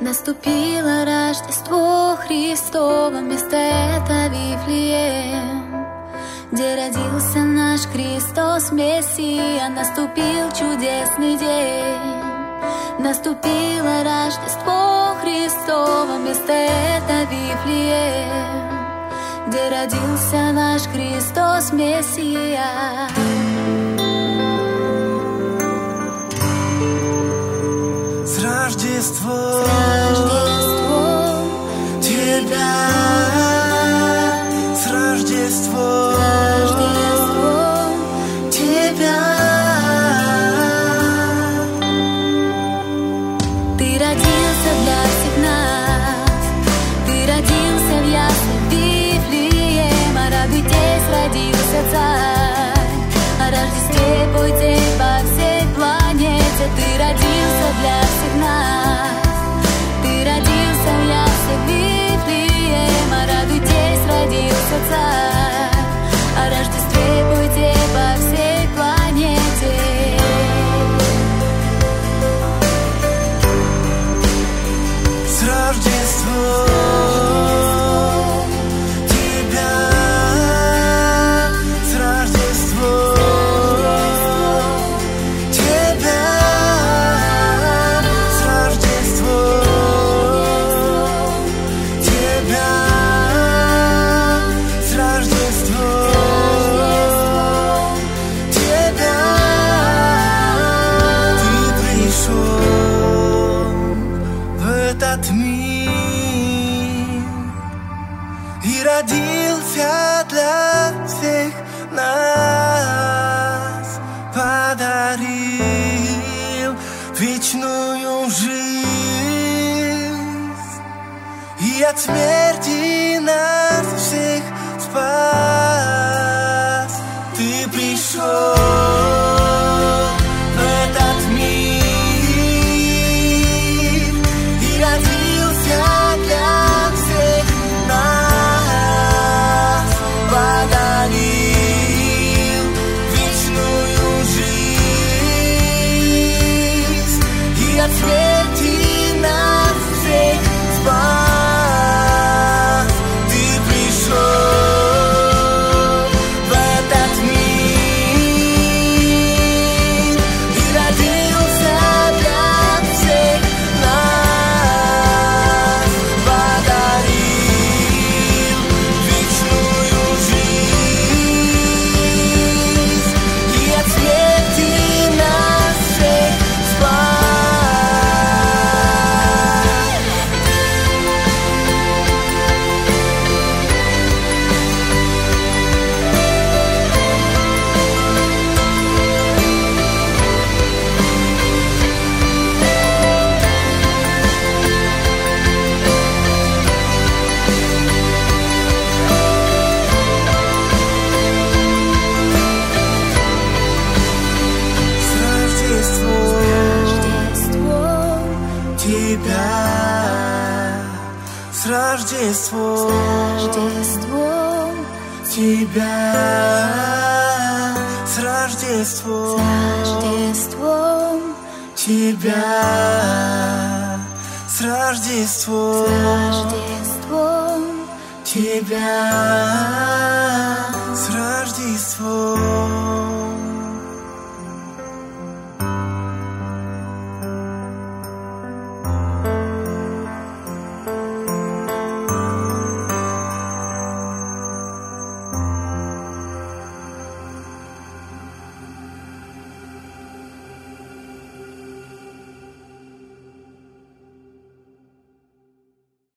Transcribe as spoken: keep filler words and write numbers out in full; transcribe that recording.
Наступило Рождество Христово, место это Вифлеем, где родился наш Христос Мессия. Наступил чудесный день. Наступило Рождество Христово, место это Вифлеем, где родился наш Христос Мессия. С Рождеством, С Рождеством тебя, с Рождеством, с Рождеством тебя. Ты родился для всех нас, ты родился в яслях Вифлеема. Радуйтесь, родился царь, о Рождестве пойте по всей планете. Ты родился для всех нас, ты родился в яслях Вифлеема. Радуйтесь, родился царь, о Рождестве пойте по всей планете. С Рождеством тебя, с Рождеством тебя, с Рождеством тебя, с Рождеством тебя. Ты пришел в этот мир и родился для всех нас, подарил вечную жизнь и от смерти нас всех спас. Ты пришел в этот мир и родился для всех нас, подарил вечную жизнь и от смерти нас всех спас. Ты пришел в этот мир и родился для всех нас, подарил вечную жизнь и от смерти нас всех спас. С Рождеством тебя, с Рождеством Рождеством тебя, с Рождеством Рождеством тебя, с Рождеством Рождеством тебя, с Рождеством.